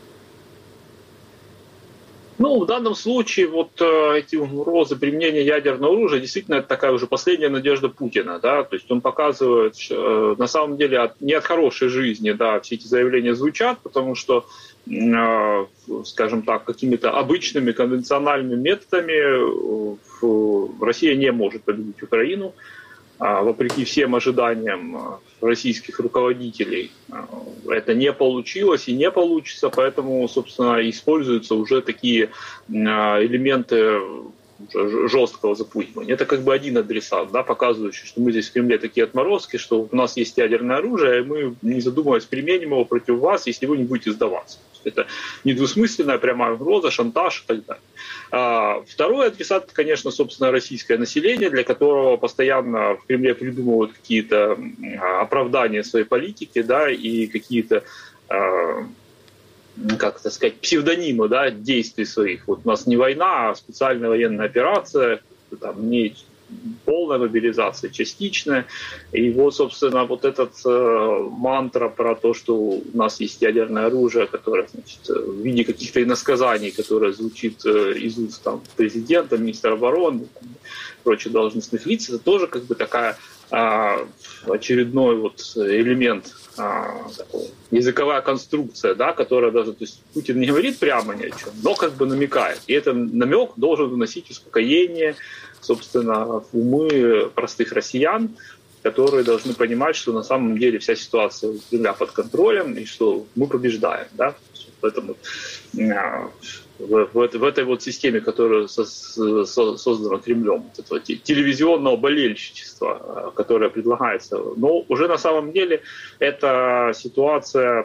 В данном случае эти угрозы применения ядерного оружия действительно это такая уже последняя надежда Путина, да, то есть он показывает, что, на самом деле не от хорошей жизни, да, все эти заявления звучат, потому что, скажем так, какими-то обычными конвенциональными методами Россия не может победить Украину. вопреки всем ожиданиям российских руководителей, это не получилось и не получится, поэтому, собственно, используются уже такие элементы жесткого запугивания. Это как бы один адресат, да, показывающий, что мы здесь в Кремле такие отморозки, что у нас есть ядерное оружие, и мы, не задумываясь, применим его против вас, если вы не будете сдаваться. Это недвусмысленная прямая угроза, шантаж и так далее. Второй адресат, конечно, собственно, российское население, для которого постоянно в Кремле придумывают какие-то оправдания своей политики, да, и какие-то, как это сказать, псевдонимы, да, действий своих. Вот у нас не война, а специальная военная операция, там, не полная мобилизация, частичная. И вот, собственно, вот этот мантра про то, что у нас есть ядерное оружие, которое, значит, в виде каких-то иносказаний, которое звучит из уст там, президента, министра обороны, там, прочих должностных лиц, это тоже как бы такая очередной вот элемент, такой, языковая конструкция, да, которая даже, то есть Путин не говорит прямо ни о чем, но как бы намекает. И этот намек должен выносить успокоение, собственно, в умы простых россиян, которые должны понимать, что на самом деле вся ситуация у Кремля под контролем и что мы побеждаем, да. Поэтому в этой вот системе, которая создана Кремлем, этого телевизионного болельщичества, которое предлагается, но уже на самом деле эта ситуация,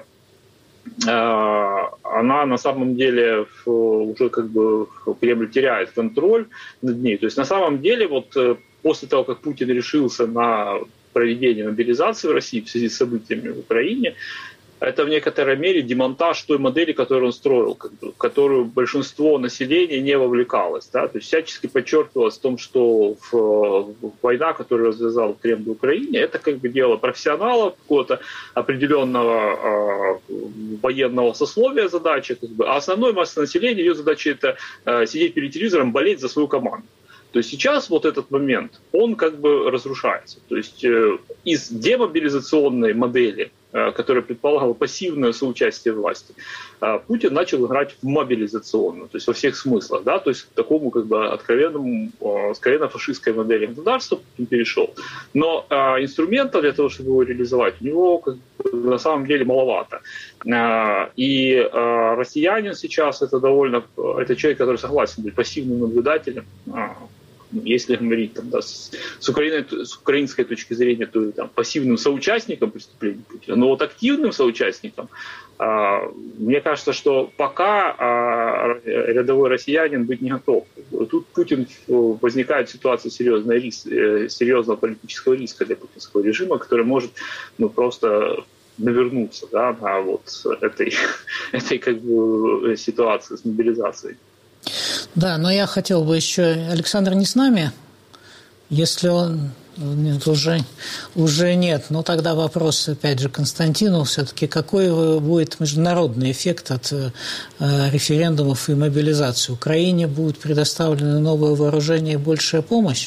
она на самом деле уже как бы Кремль теряет контроль над ней. То есть на самом деле вот после того, как Путин решился на проведение мобилизации в России в связи с событиями в Украине, это в некоторой мере демонтаж той модели, которую он строил, в которую большинство населения не вовлекалось. Да? То есть всячески подчеркивалось в том, что война, которую развязал Кремль в Украине, это как бы дело профессионалов, какого-то определенного военного сословия задача, как бы, а основной масса населения, ее задача это сидеть перед телевизором, болеть за свою команду. То есть сейчас вот этот момент, он как бы разрушается. То есть из демобилизационной модели, которая предполагала пассивное соучастие власти, Путин начал играть в мобилизационную, то есть во всех смыслах, да, то есть к такому как бы откровенному, скорее фашистской модели государства Путин перешел. Но инструмента для того, чтобы его реализовать, у него как бы, на самом деле маловато. И россиянин сейчас это человек, который согласен быть пассивным наблюдателем. Если говорить там, да, с украинской точки зрения, то там, пассивным соучастником преступлений Путина, но вот активным соучастником, мне кажется, что пока рядовой россиянин быть не готов. Тут Путин возникает ситуация серьезного политического риска для путинского режима, который может просто навернуться, да, на вот этой как бы ситуации с мобилизацией. Да, но я хотел бы еще... Александр не с нами? Если он... Нет, уже нет. Но тогда вопрос, опять же, Константину. Все-таки какой будет международный эффект от референдумов и мобилизации? Украине будет предоставлено новое вооружение и большая помощь?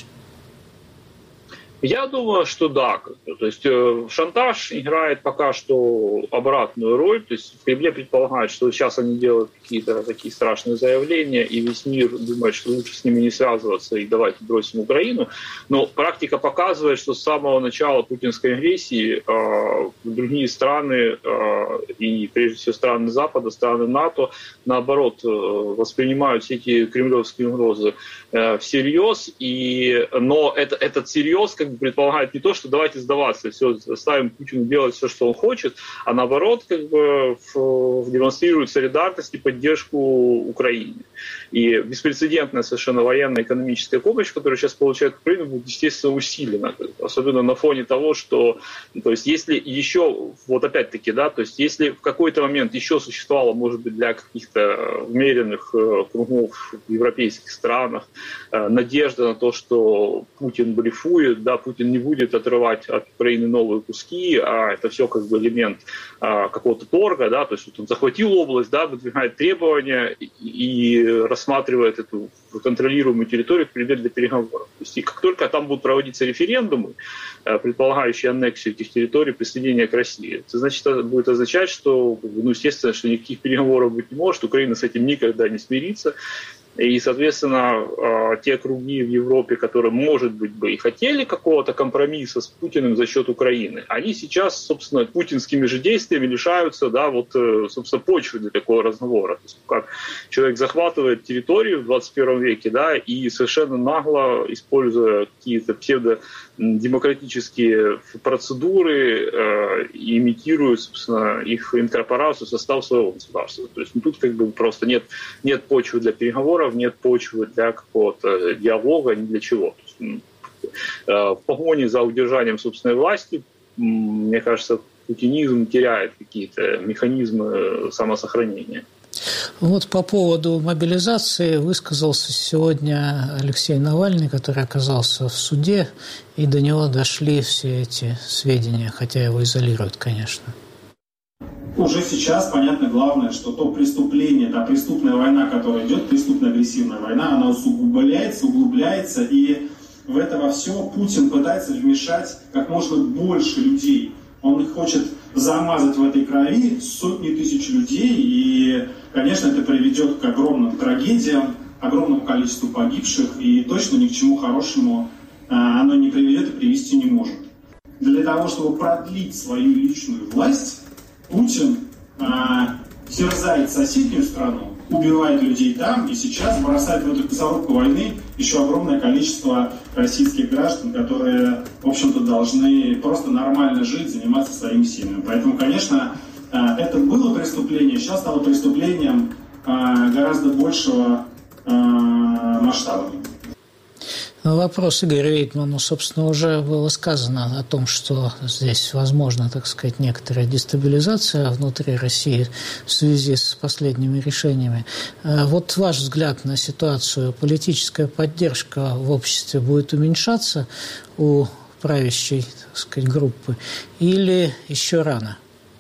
Я думаю, что да. То есть шантаж играет пока что обратную роль. То есть в Кремле предполагают, что сейчас они делают какие-то такие страшные заявления, и весь мир думает, что лучше с ними не связываться и давайте бросим Украину. Но практика показывает, что с самого начала путинской агрессии другие страны, и прежде всего страны Запада, страны НАТО, наоборот, воспринимают все эти кремлевские угрозы всерьез. Но этот серьез как бы предполагает не то, что давайте сдаваться, все, оставим Путину делать все, что он хочет, а наоборот как бы демонстрирует солидарность и поддержку Украине. И беспрецедентная совершенно военная экономическая помощь, которую сейчас получает Украина, будет, естественно, усилена. Особенно на фоне того, что, то есть, если еще, вот опять-таки, да, то есть, если в какой-то момент еще существовало, может быть, для каких-то умеренных кругов в европейских странах надежда на то, что Путин блефует, да, Путин не будет отрывать от Украины новые куски, а это все как бы элемент какого-то торга, да, то есть вот он захватил область, да, выдвигает требования и рассматривает эту контролируемую территорию в предмет для переговоров. То есть и как только там будут проводиться референдумы, предполагающие аннексию этих территорий, присоединение к России, это значит, будет означать, что, естественно, что никаких переговоров быть не может, Украина с этим никогда не смирится. И, соответственно, те круги в Европе, которые, может быть, бы и хотели какого-то компромисса с Путиным за счет Украины, они сейчас, собственно, путинскими же действиями лишаются, да, вот, собственно, почвы для такого разговора. То есть, как человек захватывает территорию в 21 веке, да, и совершенно нагло, используя какие-то псевдодемократические процедуры, имитирует, собственно, их инкорпорацию в состав своего государства. То есть тут как бы просто нет почвы для переговоров, нет почвы для какого-то диалога, ни для чего. То есть, в погоне за удержанием собственной власти, мне кажется, путинизм теряет какие-то механизмы самосохранения. Вот по поводу мобилизации высказался сегодня Алексей Навальный, который оказался в суде, и до него дошли все эти сведения, хотя его изолируют, конечно. Уже сейчас понятно главное, что то преступление, та преступная война, которая идет, преступно-агрессивная война, она углубляется, и в это во все Путин пытается вмешать как можно больше людей. Он хочет замазать в этой крови сотни тысяч людей, и, конечно, это приведет к огромным трагедиям, огромному количеству погибших, и точно ни к чему хорошему оно не приведет и привести не может. Для того, чтобы продлить свою личную власть, Путин терзает соседнюю страну, убивает людей там, и сейчас бросает в эту мясорубку войны еще огромное количество российских граждан, которые, в общем-то, должны просто нормально жить, заниматься своими семьями. Поэтому, конечно, это было преступление, сейчас стало преступлением гораздо большего масштаба. Вопрос Игоря Вейтмана, собственно, уже было сказано о том, что здесь возможна, так сказать, некоторая дестабилизация внутри России в связи с последними решениями. Вот ваш взгляд на ситуацию, политическая поддержка в обществе будет уменьшаться у правящей, так сказать, группы или еще рано?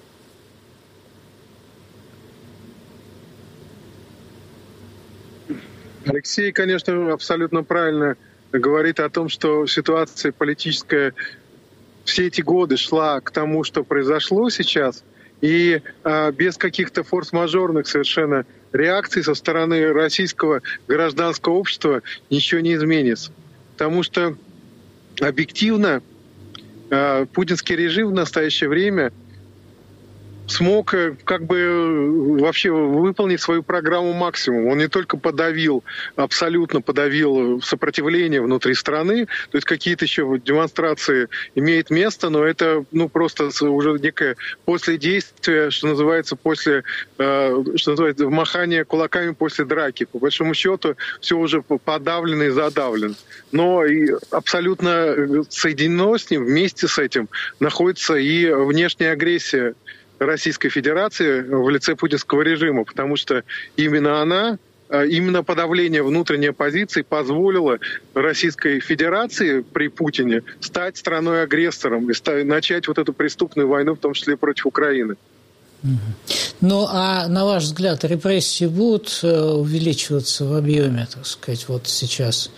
Алексей, конечно, абсолютно правильно говорит о том, что ситуация политическая все эти годы шла к тому, что произошло сейчас, и без каких-то форс-мажорных совершенно реакций со стороны российского гражданского общества ничего не изменится. Потому что объективно путинский режим в настоящее время смог как бы вообще выполнить свою программу максимум. Он не только абсолютно подавил сопротивление внутри страны, то есть какие-то еще демонстрации имеют место, но это просто уже некое последействие, что называется, махание кулаками после драки. По большому счету все уже подавлено и задавлено. Но и абсолютно соединено с ним, вместе с этим находится и внешняя агрессия Российской Федерации в лице путинского режима, потому что именно подавление внутренней оппозиции позволило Российской Федерации при Путине стать страной-агрессором и начать вот эту преступную войну, в том числе против Украины. Ну, а на ваш взгляд, репрессии будут увеличиваться в объеме, так сказать, вот сейчас?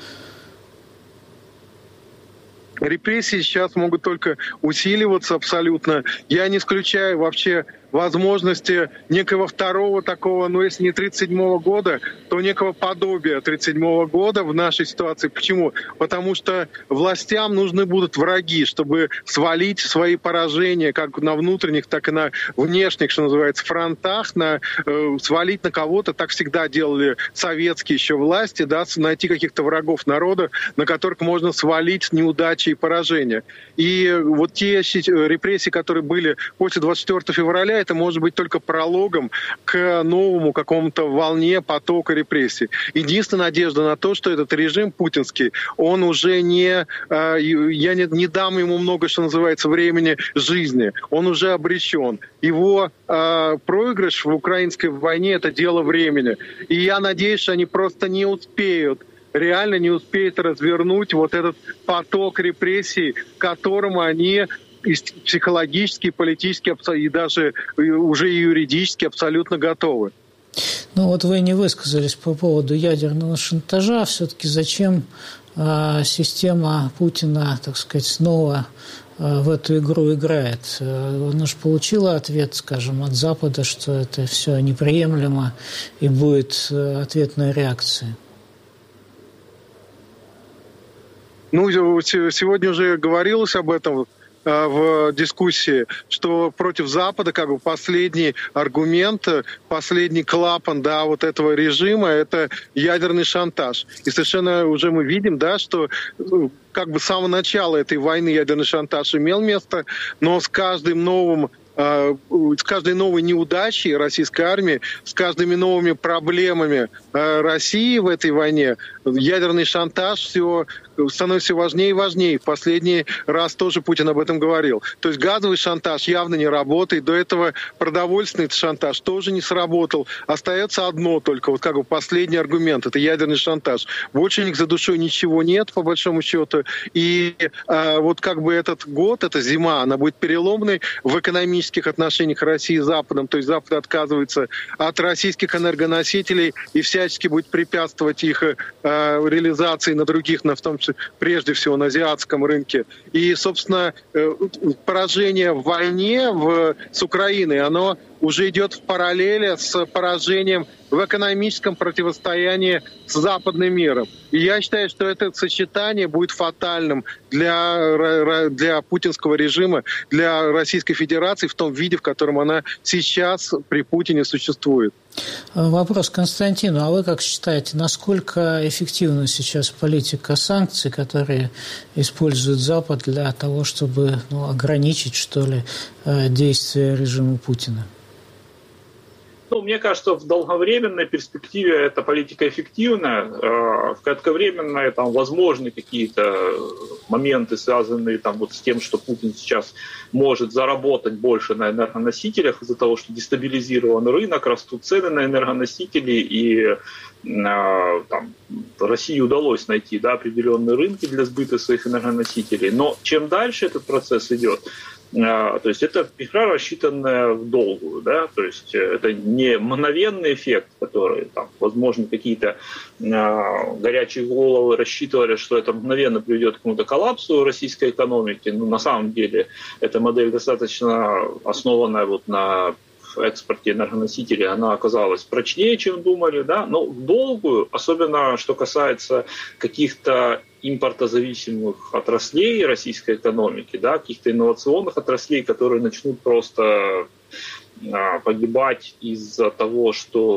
Репрессии сейчас могут только усиливаться абсолютно. Я не исключаю вообще возможности некого второго такого, если не 1937 года, то некого подобия 1937 года в нашей ситуации. Почему? Потому что властям нужны будут враги, чтобы свалить свои поражения как на внутренних, так и на внешних, что называется, фронтах, свалить на кого-то. Так всегда делали советские еще власти, да, найти каких-то врагов народа, на которых можно свалить неудачи и поражения. И вот те репрессии, которые были после 24 февраля, это может быть только прологом к новому какому-то волне потока репрессий. Единственная надежда на то, что этот режим путинский, он уже я не дам ему много, что называется, времени жизни. Он уже обречен. Его проигрыш в украинской войне – это дело времени. И я надеюсь, что они просто не успеют, реально не успеют развернуть вот этот поток репрессий, к которому они психологически, политически и даже уже юридически абсолютно готовы. Ну вот вы не высказались по поводу ядерного шантажа. Все-таки зачем система Путина, так сказать, снова в эту игру играет? Она же получила ответ, скажем, от Запада, что это все неприемлемо и будет ответная реакция. Ну, сегодня уже говорилось об этом в дискуссии, что против Запада как бы последний аргумент, последний клапан, да, вот этого режима — это ядерный шантаж. И совершенно уже мы видим, да, что как бы с самого начала этой войны ядерный шантаж имел место, но с каждой новой неудачей российской армии, с каждыми новыми проблемами России в этой войне, ядерный шантаж становится все важнее и важнее. В последний раз тоже Путин об этом говорил. То есть газовый шантаж явно не работает. До этого продовольственный шантаж тоже не сработал. Остается одно только, вот как бы последний аргумент, это ядерный шантаж. Больше у них за душой ничего нет, по большому счету. И вот как бы этот год, эта зима, она будет переломной в экономических отношениях России с Западом. То есть Запад отказывается от российских энергоносителей и всячески будет препятствовать их реализации на других, в том числе прежде всего на азиатском рынке. И, собственно, поражение в войне с Украиной, оно уже идет в параллели с поражением в экономическом противостоянии с западным миром. И я считаю, что это сочетание будет фатальным для путинского режима, для Российской Федерации в том виде, в котором она сейчас при Путине существует. Вопрос Константину. А вы как считаете, насколько эффективна сейчас политика санкций, которые использует Запад для того, чтобы ограничить, что ли, действия режима Путина? Ну, мне кажется, в долговременной перспективе эта политика эффективна. В кратковременной там возможны какие-то моменты, связанные там, вот с тем, что Путин сейчас может заработать больше на энергоносителях из-за того, что дестабилизирован рынок, растут цены на энергоносители, и там, России удалось найти определенные рынки для сбыта своих энергоносителей. Но чем дальше этот процесс идет, то есть это игра, рассчитанная в долгую, да, то есть это не мгновенный эффект, который, там, возможно, какие-то горячие головы рассчитывали, что это мгновенно приведет к какому-то коллапсу российской экономики. Но на самом деле эта модель достаточно основанная вот на экспорте энергоносителей, она оказалась прочнее, чем думали, да, но в долгую, особенно что касается каких-то импортозависимых отраслей российской экономики, да, каких-то инновационных отраслей, которые начнут просто погибать из-за того,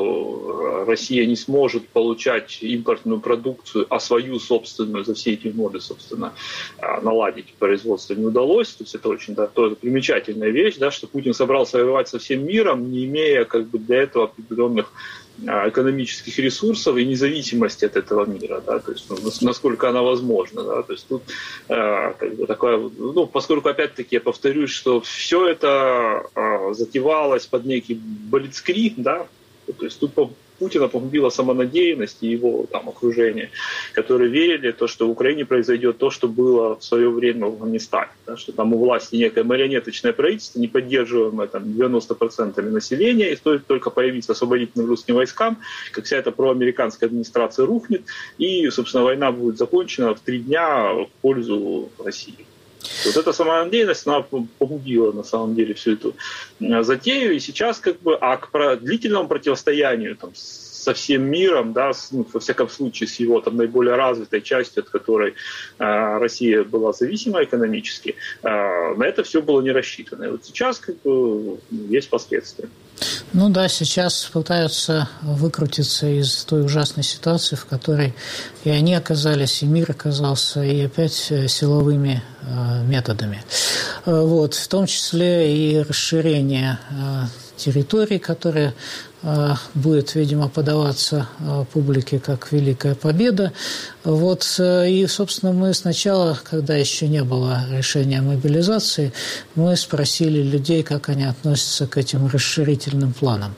что Россия не сможет получать импортную продукцию, а свою собственную за все эти годы, собственно, наладить производство не удалось. То есть это очень тоже примечательная вещь, да, что Путин собрался воевать со всем миром, не имея как бы для этого определенных экономических ресурсов и независимости от этого мира, да, то есть насколько она возможна, да, то есть тут как бы такое, поскольку опять-таки я повторюсь, что все это затевалось под некий блицкриг, да, то есть тут Путина погубила самонадеянность и его там окружение, которые верили в то, что в Украине произойдет то, что было в свое время в Афганистане, да, что там у власти некое марионеточное правительство, не поддерживаемое там 90% населения, и стоит только появиться освободительным русским войскам, как вся эта проамериканская администрация рухнет, и, собственно, война будет закончена в 3 дня в пользу России. Вот эта самонадеянность, она погубила на самом деле всю эту затею, и сейчас как бы, к длительному противостоянию там, со всем миром, да, во всяком случае с его там наиболее развитой частью, от которой Россия была зависима экономически, на это все было не рассчитано. И вот сейчас как бы есть последствия. Ну да, сейчас пытаются выкрутиться из той ужасной ситуации, в которой и они оказались, и мир оказался, и опять силовыми методами. Вот, в том числе и расширение территорий, которые будет, видимо, подаваться публике как великая победа. Вот, и, собственно, мы сначала, когда еще не было решения о мобилизации, мы спросили людей, как они относятся к этим расширительным планам.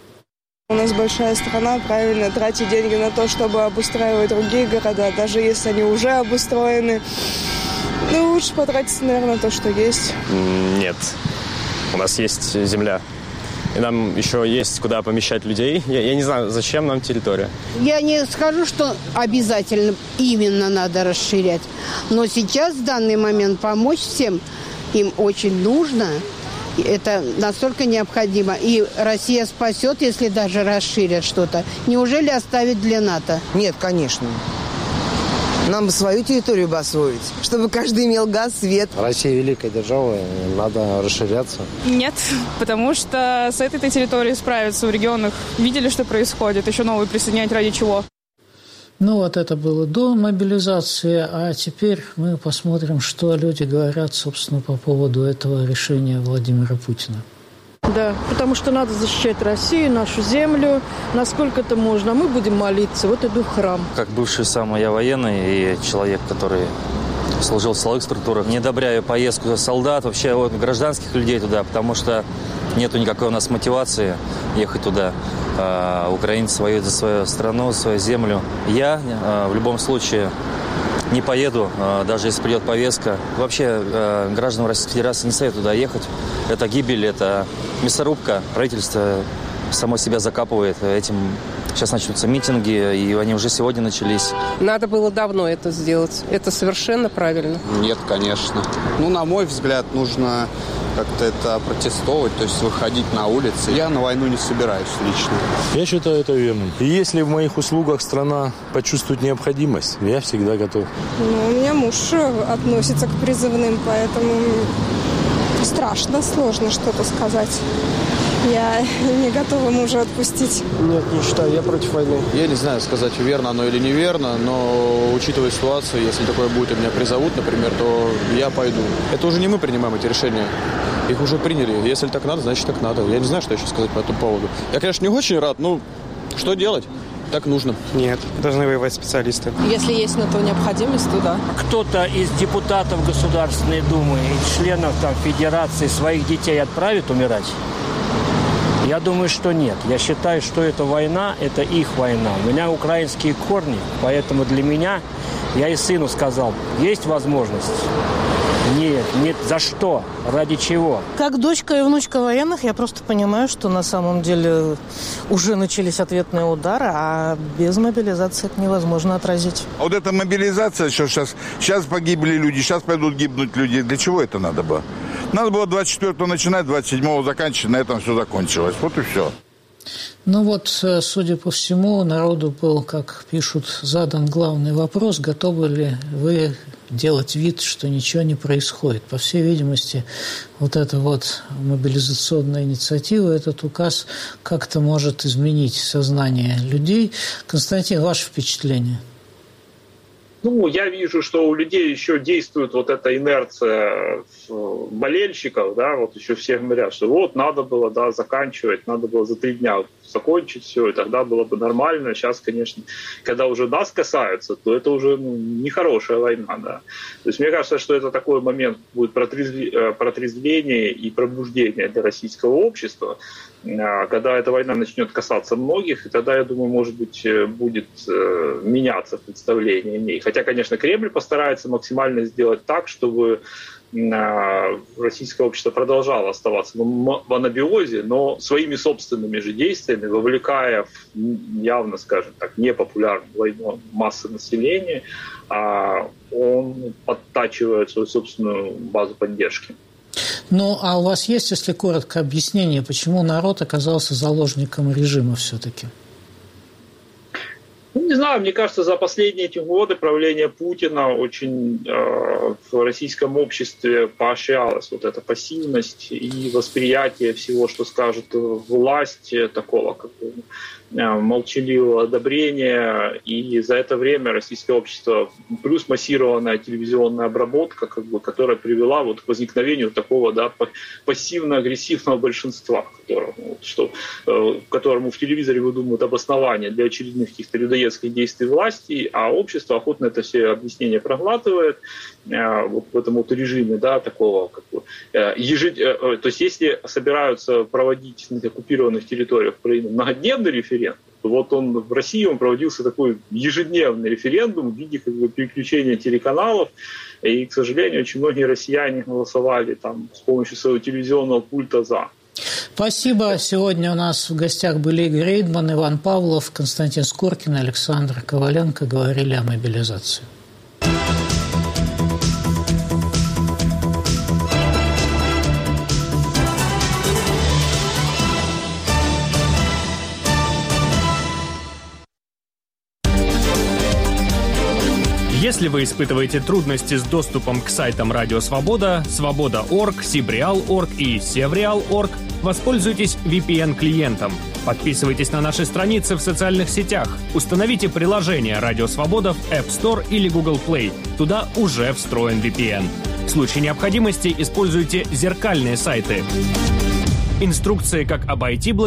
У нас большая страна, правильно, тратить деньги на то, чтобы обустраивать другие города, даже если они уже обустроены. Ну, лучше потратить, наверное, на то, что есть. Нет, у нас есть земля. И нам еще есть куда помещать людей. Я не знаю, зачем нам территория. Я не скажу, что обязательно именно надо расширять. Но сейчас, в данный момент, помочь всем им очень нужно. Это настолько необходимо. И Россия спасет, если даже расширят что-то. Неужели оставить для НАТО? Нет, конечно. Нам бы свою территорию бы освоить, чтобы каждый имел газ, свет. Россия великая держава, надо расширяться. Нет, потому что с этой территорией справиться в регионах. Видели, что происходит, еще новые присоединять ради чего. Ну вот это было до мобилизации, а теперь мы посмотрим, что люди говорят, собственно, по поводу этого решения Владимира Путина. Да, потому что надо защищать Россию, нашу землю, насколько это можно. Мы будем молиться, вот иду в храм. Как бывший сам я военный и человек, который служил в силовых структурах, не одобряю поездку солдат, вообще вот, гражданских людей туда, потому что нету никакой у нас мотивации ехать туда. Украинцы воюют за свою страну, за свою землю. Я в любом случае не поеду, даже если придет повестка. Вообще гражданам Российской Федерации не советую туда ехать. Это гибель, это мясорубка. Правительство само себя закапывает этим. Сейчас начнутся митинги, и они уже сегодня начались. Надо было давно это сделать. Это совершенно правильно. Нет, конечно. На мой взгляд, нужно как-то это протестовать, то есть выходить на улицы. Я на войну не собираюсь лично. Я считаю это верным. И если в моих услугах страна почувствует необходимость, я всегда готов. У меня муж относится к призывным, поэтому страшно, сложно что-то сказать. Я не готова мужа отпустить. Нет, не считаю, я против войны. Я не знаю, сказать, верно оно или неверно, но учитывая ситуацию, если такое будет, и меня призовут, например, то я пойду. Это уже не мы принимаем эти решения. Их уже приняли. Если так надо, значит так надо. Я не знаю, что еще сказать по этому поводу. Я, конечно, не очень рад, что делать? Так нужно. Нет, должны воевать специалисты. Если есть на то необходимость, то да. Кто-то из депутатов Государственной Думы и членов Федерации своих детей отправит умирать? Я думаю, что нет. Я считаю, что эта война – это их война. У меня украинские корни, поэтому для меня, я и сыну сказал, есть возможность. Нет, за что, ради чего. Как дочка и внучка военных, я просто понимаю, что на самом деле уже начались ответные удары, а без мобилизации это невозможно отразить. А вот эта мобилизация, что сейчас погибли люди, сейчас пойдут гибнуть люди. Для чего это надо было? Надо было 24-го начинать, 27-го заканчивать, на этом все закончилось. Вот и все. Судя по всему, народу был, как пишут, задан главный вопрос, готовы ли вы делать вид, что ничего не происходит. По всей видимости, эта мобилизационная инициатива, этот указ как-то может изменить сознание людей. Константин, ваше впечатление? Я вижу, что у людей еще действует эта инерция болельщиков, еще все говорят, что надо было, заканчивать, надо было за 3 дня закончить все, и тогда было бы нормально. Сейчас, конечно, когда уже нас касаются, то это уже нехорошая война, да. То есть мне кажется, что это такой момент будет протрезвения и пробуждения для российского общества, когда эта война начнет касаться многих, и тогда, я думаю, может быть, будет меняться представление о ней. Хотя, конечно, Кремль постарается максимально сделать так, чтобы российское общество продолжало оставаться в анабиозе, но своими собственными же действиями, вовлекая в явно, скажем так, непопулярную войну массы населения, он подтачивает свою собственную базу поддержки. А у вас есть, если коротко, объяснение, почему народ оказался заложником режима все-таки? Не знаю, мне кажется, за последние эти годы правления Путина очень в российском обществе поощрялась эта пассивность и восприятие всего, что скажет власть, такого молчаливого одобрения. И за это время российское общество, плюс массированная телевизионная обработка, которая привела к возникновению такого пассивно-агрессивного большинства, которому в телевизоре выдумывают обоснования для очередных каких-то людоедских действий власти, а общество охотно это все объяснения проглатывает в этом режиме, такого то есть если собираются проводить на оккупированных территориях Украины многодневный референдум, то в России он проводился такой ежедневный референдум в виде переключения телеканалов, и, к сожалению, очень многие россияне голосовали с помощью своего телевизионного пульта «за». Спасибо. Сегодня у нас в гостях были Игорь Рейдман, Иван Павлов, Константин Скоркин, Александр Коваленко. Говорили о мобилизации. Если вы испытываете трудности с доступом к сайтам Радио Свобода, Свобода.орг, Сибреал.орг и Севреал.орг, воспользуйтесь VPN-клиентом. Подписывайтесь на наши страницы в социальных сетях. Установите приложение «Радио Свобода» в App Store или Google Play. Туда уже встроен VPN. В случае необходимости используйте зеркальные сайты. Инструкции, как обойти